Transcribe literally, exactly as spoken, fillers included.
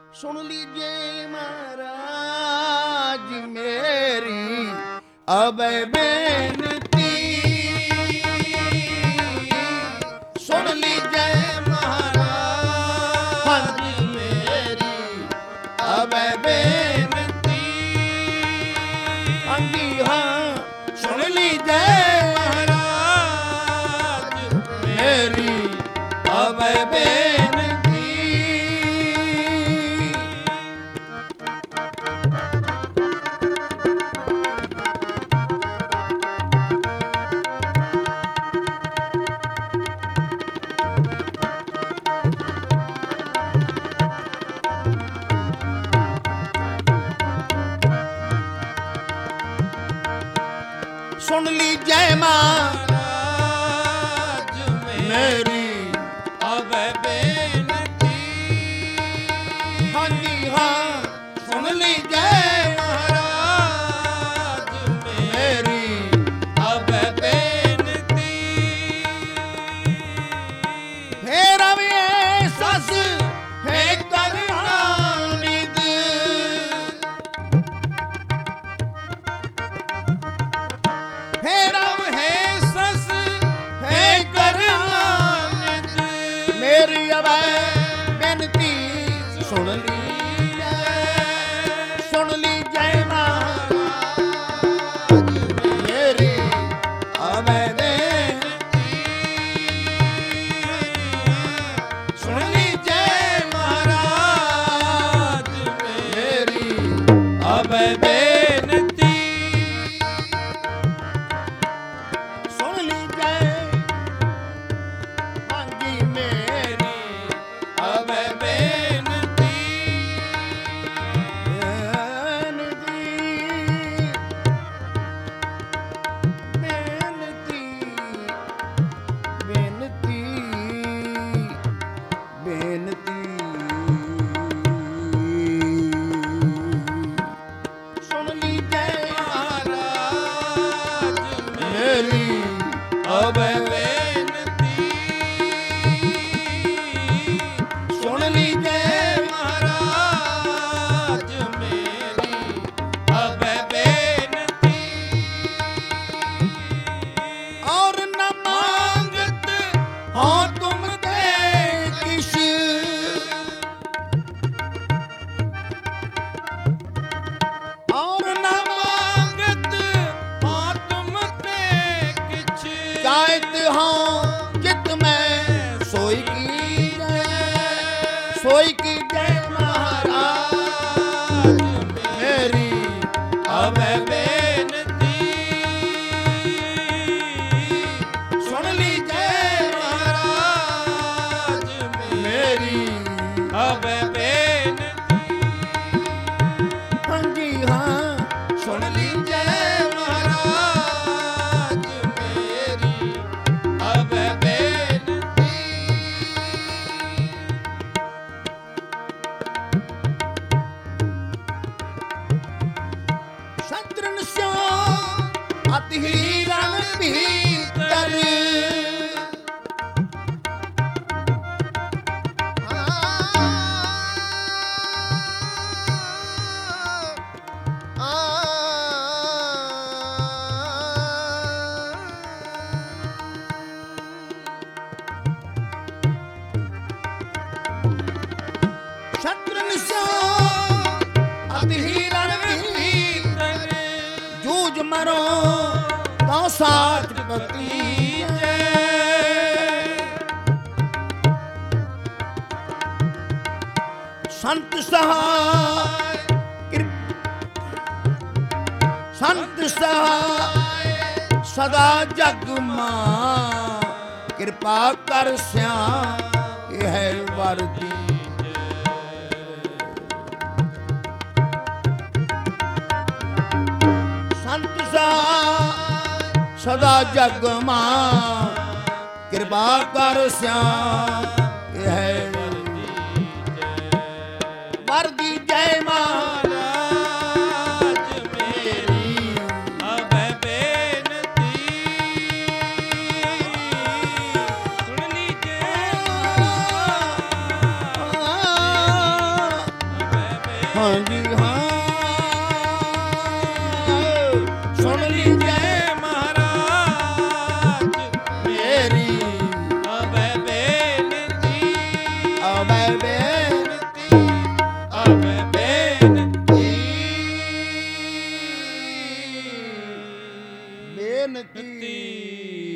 सुन लीजिए महाराज मेरी अब बेनती, सुन लीजिए महाराज मेरी अब बेनती। हाँ जी हाँ, सुन लीजिए महाराज मेरी अब बेनती। सुन लीजिए महाराज मेरी अब बेनती। हाँ जी हाँ, सुन लीजिए महाराज मेरी अब बेनती। फिर अब ये सस है करना निद, फिर अब है सस है करना निद। मेरी अब बेनती सुन लीजिए, सुन लीजिए महाराज मेरी अब बेनती। सुन लीजिए महाराज मेरी अब बेनती। सुन लीजिए हाँ जी मेरी अब बेनती। बेनती बेनती बेनती बेनती। सुन लीजिए महाराज मेरी अब बेनती। सुन लीजिए महाराज मेरी अब बेनती। और न मांगत हो तुम ते किश, और न मांगत हो तुम ते किछ। चाहत हो जित में सोई की जय, सोई की जय महाराज मेरी अब बेनती। सुन लीजिए महाराज मेरी अब बेनती। हाँ जी हाँ, सुन लीजिए महाराज मेरी अब बेनती। शत्रुन स्यो अति रण भीतर, शत्रुन स्यो अति रण भीतर। जूझ मरो तो साथ पति जय। संत सहाय कृप- संत सहाय सदा जग मां, कृपा कर श्याम यह वर दीजै। संत सहाय सदा जग मां, कृपा कर श्याम यह वर दीजै महाराज मेरी अब बेनती। सुन लीजिए ਹਾਂਜੀ ਹਾਂ ਸੁਣ ਲੀਜੈ ਮਹਾਰਾਜ ਮੇਰੀ ਅਬੈ ਬੇਨਤੀ ਅਬੈ ਬੇਨਤੀ ਅਬੈ ਬੇਨਤੀ ਬੇਨਤੀ